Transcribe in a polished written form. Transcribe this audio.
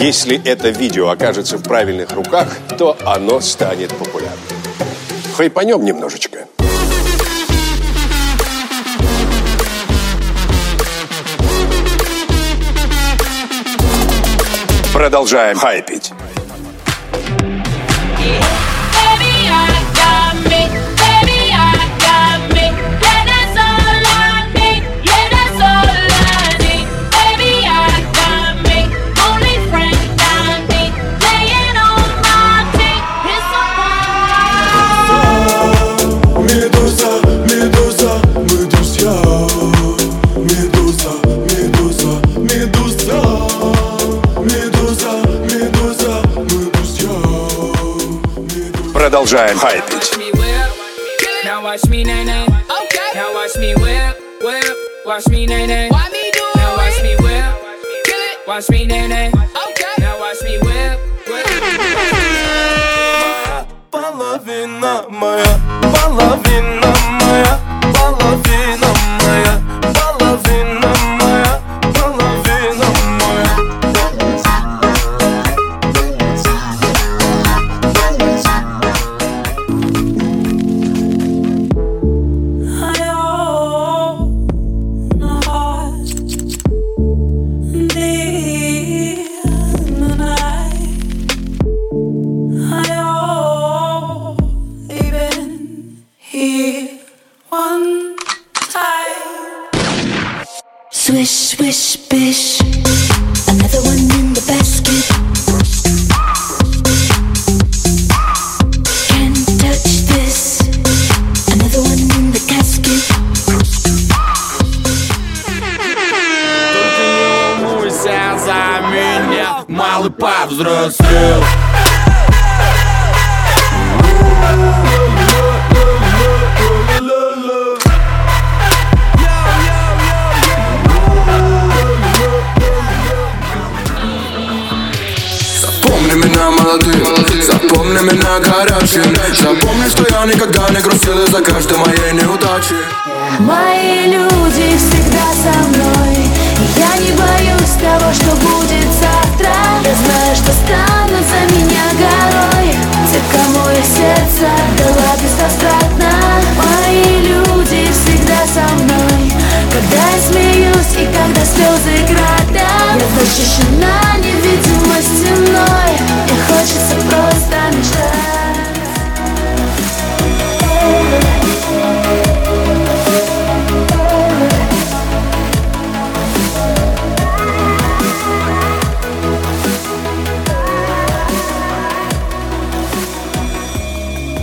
Если это видео окажется в правильных руках, то оно станет популярным. Хайпанем немножечко. Продолжаем хайпить. Продолжаем хайпить. Половина моя, половина моя, половина моя, половина моя, половина моя. Swish, swish, bish. Another one in the basket. Can't touch this. Another one in the casket. Только не волнуйся за меня, малый повзрослел. Запомни меня молодым, запомни меня горячим. Запомни, что я никогда не грустил из-за каждой моей неудачи. Мои люди всегда со мной, и я не боюсь того, что будет завтра. Я знаю, что станут за меня горой те, кому я сердце отдала бесстрастно. Мои люди всегда со мной, когда я смеюсь и когда слезы градом. Я защищена невидимой стеной, мне хочется просто мечтать.